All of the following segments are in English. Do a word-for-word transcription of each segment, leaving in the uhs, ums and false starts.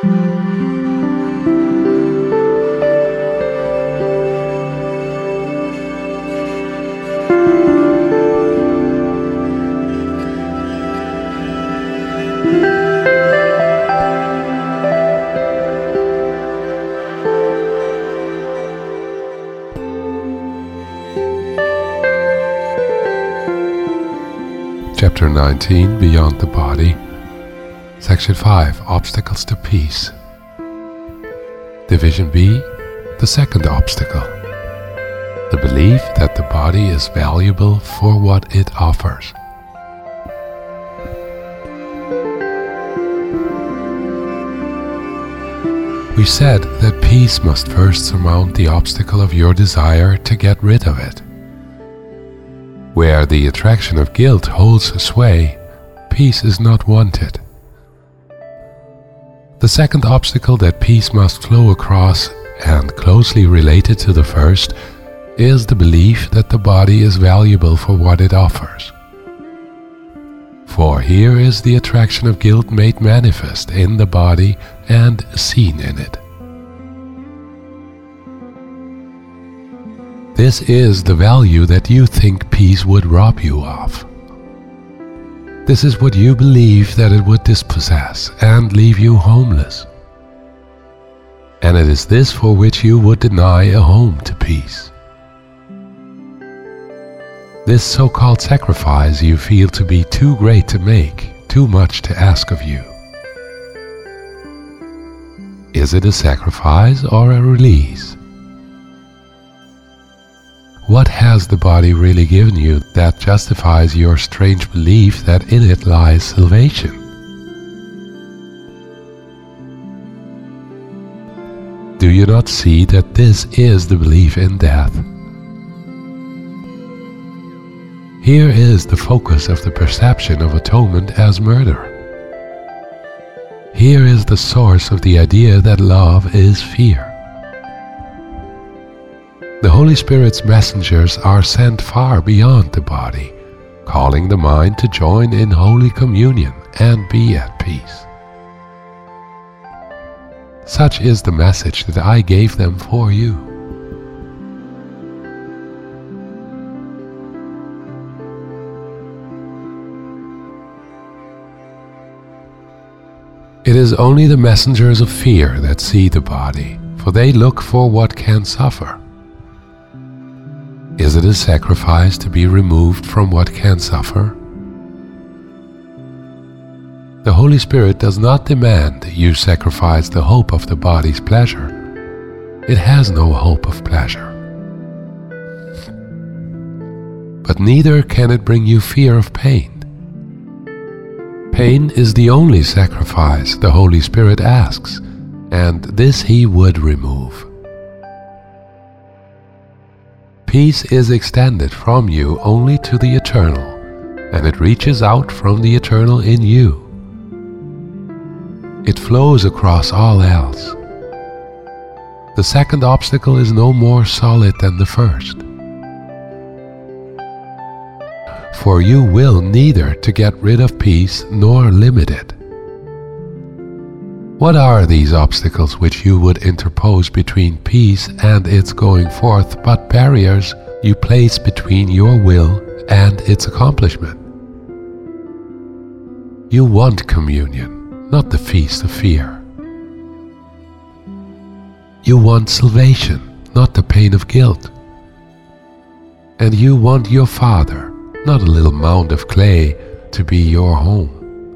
Chapter nineteen, Beyond the Body. Section five, Obstacles to Peace. Division B, the second obstacle. The belief that the body is valuable for what it offers. We said that peace must first surmount the obstacle of your desire to get rid of it. Where the attraction of guilt holds sway, peace is not wanted. The second obstacle that peace must flow across, and closely related to the first, is the belief that the body is valuable for what it offers. For here is the attraction of guilt made manifest in the body and seen in it. This is the value that you think peace would rob you of. This is what you believe that it would dispossess and leave you homeless. And it is this for which you would deny a home to peace. This so-called sacrifice you feel to be too great to make, too much to ask of you. Is it a sacrifice or a release? What has the body really given you that justifies your strange belief that in it lies salvation? Do you not see that this is the belief in death? Here is the focus of the perception of atonement as murder. Here is the source of the idea that love is fear. The Holy Spirit's messengers are sent far beyond the body, calling the mind to join in Holy Communion and be at peace. Such is the message that I gave them for you. It is only the messengers of fear that see the body, for they look for what can suffer. Is it a sacrifice to be removed from what can suffer? The Holy Spirit does not demand you sacrifice the hope of the body's pleasure. It has no hope of pleasure. But neither can it bring you fear of pain. Pain is the only sacrifice the Holy Spirit asks, and this He would remove. Peace is extended from you only to the eternal, and it reaches out from the eternal in you. It flows across all else. The second obstacle is no more solid than the first. For you will neither to get rid of peace nor limit it. What are these obstacles which you would interpose between peace and its going forth but barriers you place between your will and its accomplishment? You want communion, not the feast of fear. You want salvation, not the pain of guilt. And you want your Father, not a little mound of clay, to be your home.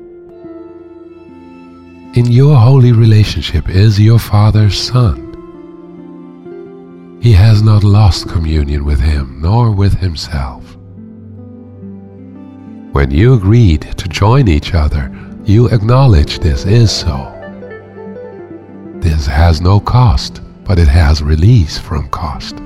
In your holy relationship is your Father's Son. He has not lost communion with Him nor with Himself. When you agreed to join each other, you acknowledge this is so. This has no cost, but it has release from cost.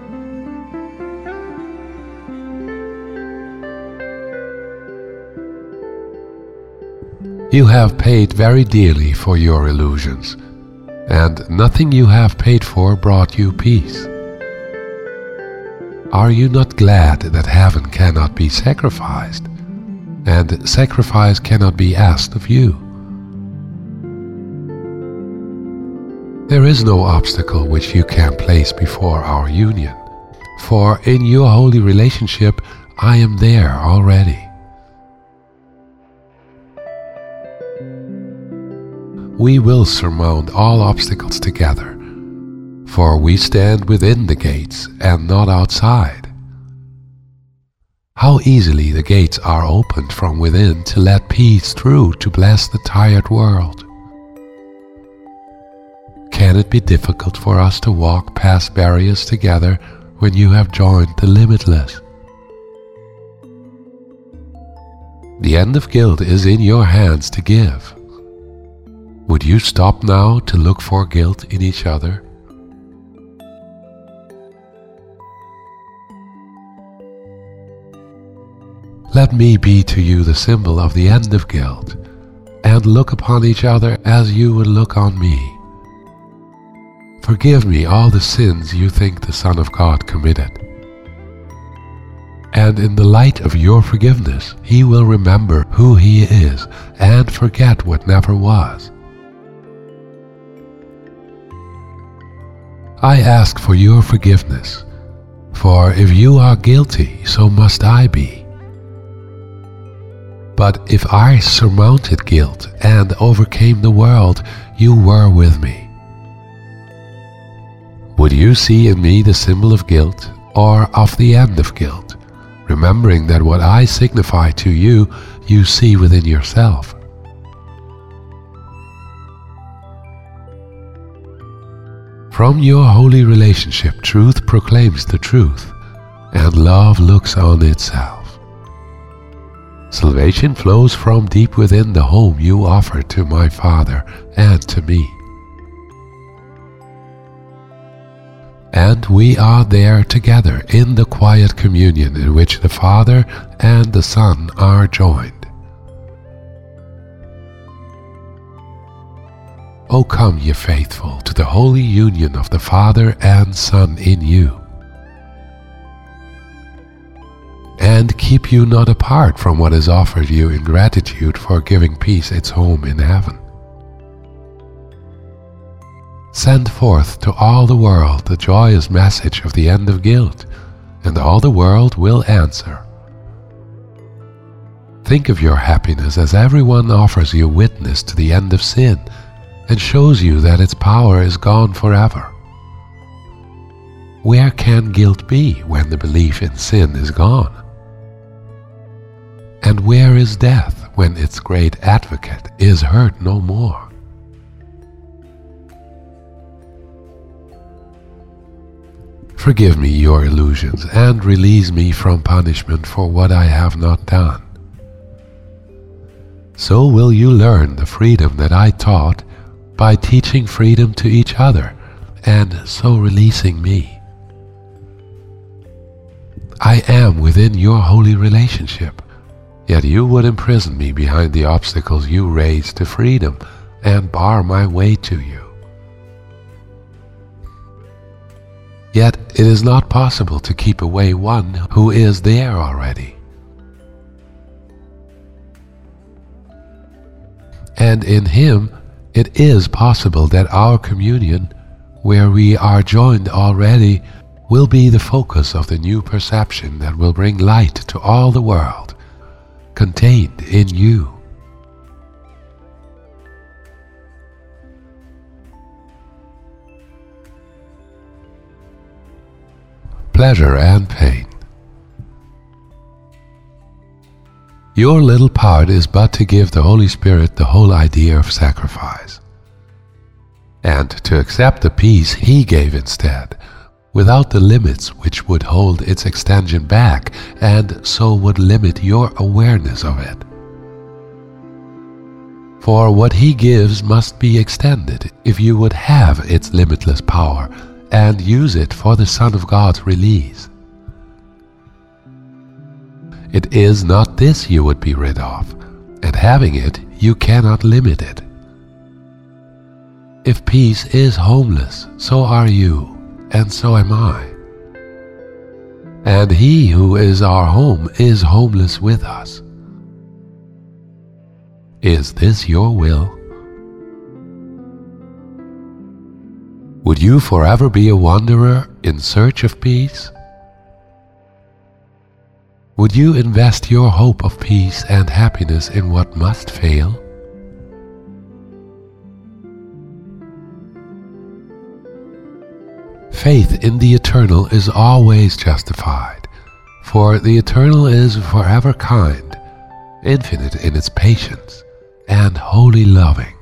You have paid very dearly for your illusions, and nothing you have paid for brought you peace. Are you not glad that heaven cannot be sacrificed, and sacrifice cannot be asked of you? There is no obstacle which you can place before our union, for in your holy relationship I am there already. We will surmount all obstacles together, for we stand within the gates and not outside. How easily the gates are opened from within to let peace through to bless the tired world. Can it be difficult for us to walk past barriers together when you have joined the limitless? The end of guilt is in your hands to give. Would you stop now to look for guilt in each other? Let me be to you the symbol of the end of guilt, and look upon each other as you would look on me. Forgive me all the sins you think the Son of God committed. And in the light of your forgiveness, He will remember who He is and forget what never was. I ask for your forgiveness, for if you are guilty, so must I be. But if I surmounted guilt and overcame the world, you were with me. Would you see in me the symbol of guilt or of the end of guilt, remembering that what I signify to you, you see within yourself? From your holy relationship, truth proclaims the truth, and love looks on itself. Salvation flows from deep within the home you offer to my Father and to me. And we are there together in the quiet communion in which the Father and the Son are joined. O come, ye faithful, to the holy union of the Father and Son in you. And keep you not apart from what is offered you in gratitude for giving peace its home in heaven. Send forth to all the world the joyous message of the end of guilt, and all the world will answer. Think of your happiness as everyone offers you witness to the end of sin and shows you that its power is gone forever. Where can guilt be when the belief in sin is gone? And where is death when its great advocate is heard no more? Forgive me your illusions and release me from punishment for what I have not done. So will you learn the freedom that I taught by teaching freedom to each other and so releasing me. I am within your holy relationship, yet you would imprison me behind the obstacles you raise to freedom and bar my way to you. Yet it is not possible to keep away one who is there already. And in Him it is possible that our communion, where we are joined already, will be the focus of the new perception that will bring light to all the world, contained in you. Pleasure and pain. Your little part is but to give the Holy Spirit the whole idea of sacrifice, and to accept the peace He gave instead, without the limits which would hold its extension back and so would limit your awareness of it. For what He gives must be extended if you would have its limitless power and use it for the Son of God's release. It is not this you would be rid of, and having it, you cannot limit it. If peace is homeless, so are you, and so am I. And He who is our home is homeless with us. Is this your will? Would you forever be a wanderer in search of peace? Would you invest your hope of peace and happiness in what must fail? Faith in the eternal is always justified, for the eternal is forever kind, infinite in its patience, and wholly loving.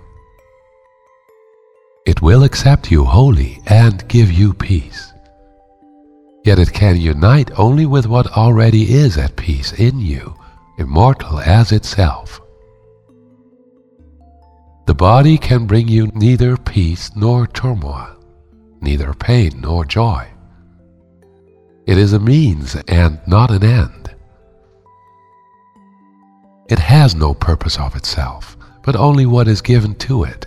It will accept you wholly and give you peace. Yet it can unite only with what already is at peace in you, immortal as itself. The body can bring you neither peace nor turmoil, neither pain nor joy. It is a means and not an end. It has no purpose of itself, but only what is given to it.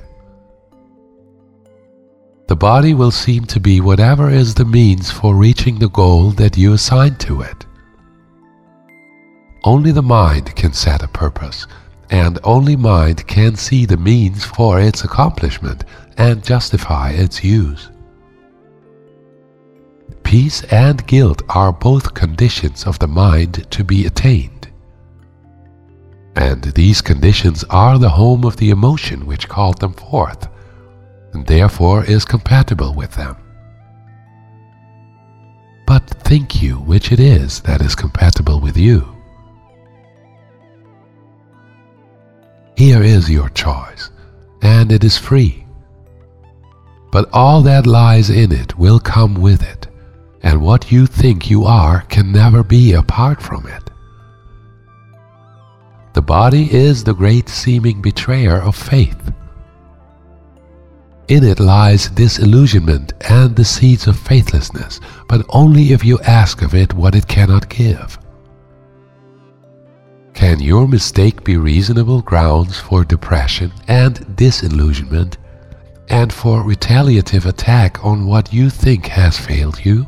The body will seem to be whatever is the means for reaching the goal that you assign to it. Only the mind can set a purpose, and only mind can see the means for its accomplishment and justify its use. Peace and guilt are both conditions of the mind to be attained. And these conditions are the home of the emotion which called them forth, and therefore is compatible with them. But think you which it is that is compatible with you. Here is your choice, and it is free. But all that lies in it will come with it, and what you think you are can never be apart from it. The body is the great seeming betrayer of faith. In it lies disillusionment and the seeds of faithlessness, but only if you ask of it what it cannot give. Can your mistake be reasonable grounds for depression and disillusionment, and for retaliative attack on what you think has failed you?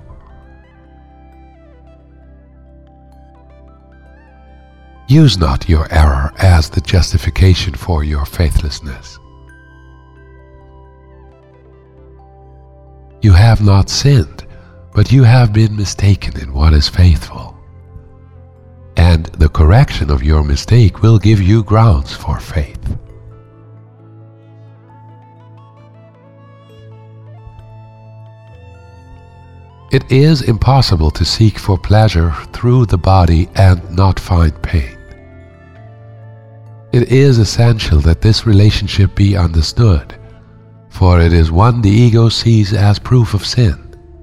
Use not your error as the justification for your faithlessness. You have not sinned, but you have been mistaken in what is faithful. And the correction of your mistake will give you grounds for faith. It is impossible to seek for pleasure through the body and not find pain. It is essential that this relationship be understood, for it is one the ego sees as proof of sin.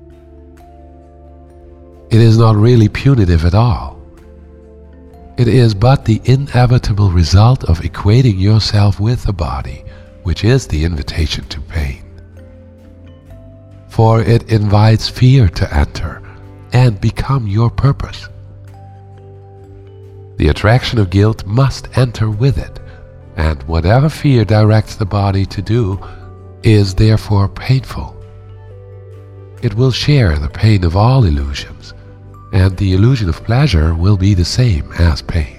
It is not really punitive at all. It is but the inevitable result of equating yourself with the body, which is the invitation to pain. For it invites fear to enter and become your purpose. The attraction of guilt must enter with it, and whatever fear directs the body to do is therefore painful. It will share the pain of all illusions, and the illusion of pleasure will be the same as pain.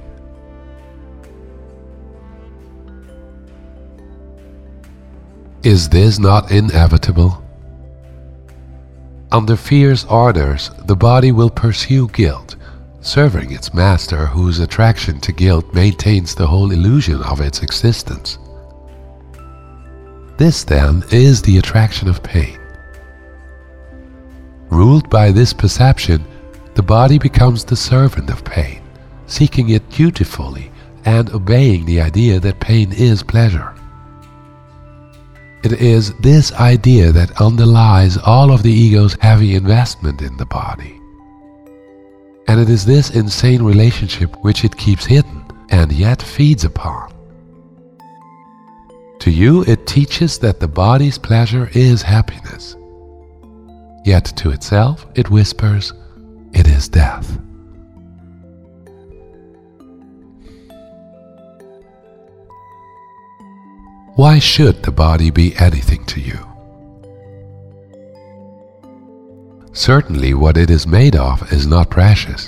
Is this not inevitable? Under fear's orders, the body will pursue guilt, serving its master, whose attraction to guilt maintains the whole illusion of its existence. This, then, is the attraction of pain. Ruled by this perception, the body becomes the servant of pain, seeking it dutifully and obeying the idea that pain is pleasure. It is this idea that underlies all of the ego's heavy investment in the body. And it is this insane relationship which it keeps hidden and yet feeds upon. To you it teaches that the body's pleasure is happiness. Yet to itself it whispers, it is death. Why should the body be anything to you? Certainly what it is made of is not precious.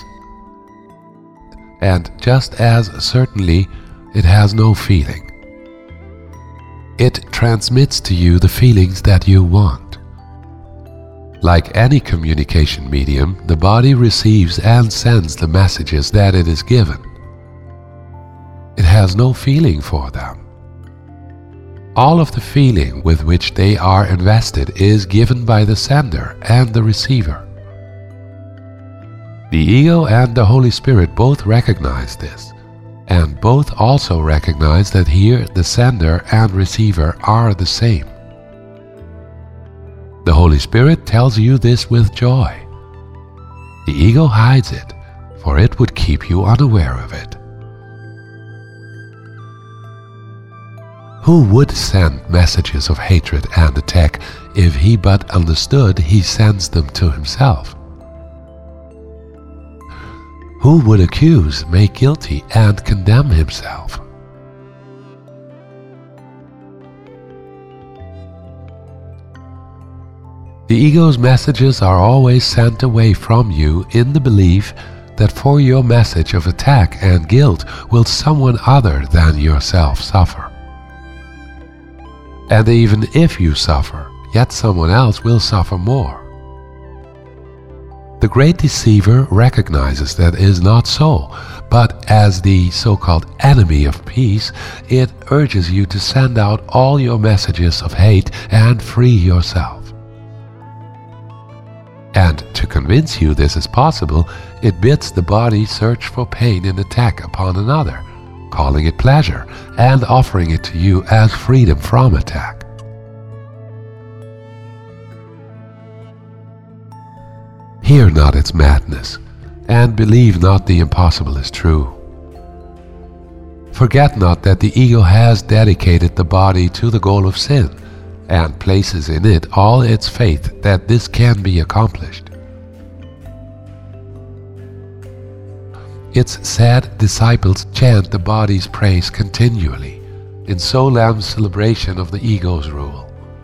And just as certainly it has no feeling. It transmits to you the feelings that you want, Like any communication medium, the body receives and sends the messages that it is given. It has no feeling for them. All of the feeling with which they are invested is given by the sender and the receiver. The ego and the Holy Spirit both recognize this, and both also recognize that here the sender and receiver are the same. The Holy Spirit tells you this with joy. The ego hides it, for it would keep you unaware of it. Who would send messages of hatred and attack if he but understood he sends them to himself? Who would accuse, make guilty, and condemn himself? The ego's messages are always sent away from you in the belief that for your message of attack and guilt will someone other than yourself suffer. And even if you suffer, yet someone else will suffer more. The great deceiver recognizes that is not so, but as the so-called enemy of peace, it urges you to send out all your messages of hate and free yourself. And to convince you this is possible, it bids the body search for pain and attack upon another, calling it pleasure and offering it to you as freedom from attack. Hear not its madness, and believe not the impossible is true. Forget not that the ego has dedicated the body to the goal of sin, and places in it all its faith that this can be accomplished. Its sad disciples chant the body's praise continually, in solemn celebration of the ego's rule.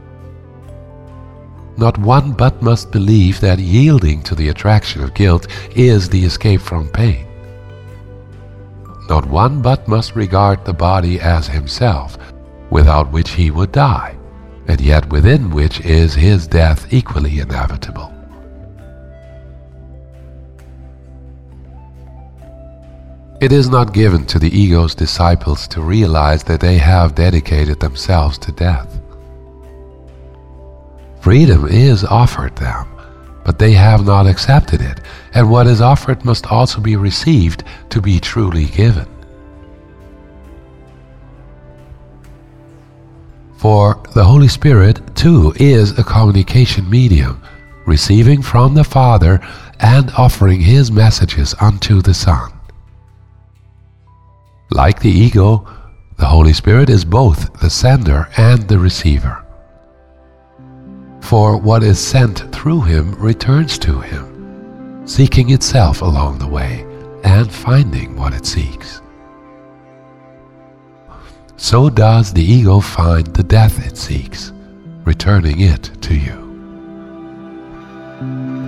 Not one but must believe that yielding to the attraction of guilt is the escape from pain. Not one but must regard the body as himself, without which he would die, and yet within which is his death equally inevitable. It is not given to the ego's disciples to realize that they have dedicated themselves to death. Freedom is offered them, but they have not accepted it, and what is offered must also be received to be truly given. For the Holy Spirit, too, is a communication medium, receiving from the Father and offering His messages unto the Son. Like the ego, the Holy Spirit is both the sender and the receiver. For what is sent through Him returns to Him, seeking itself along the way and finding what it seeks. So does the ego find the death it seeks, returning it to you.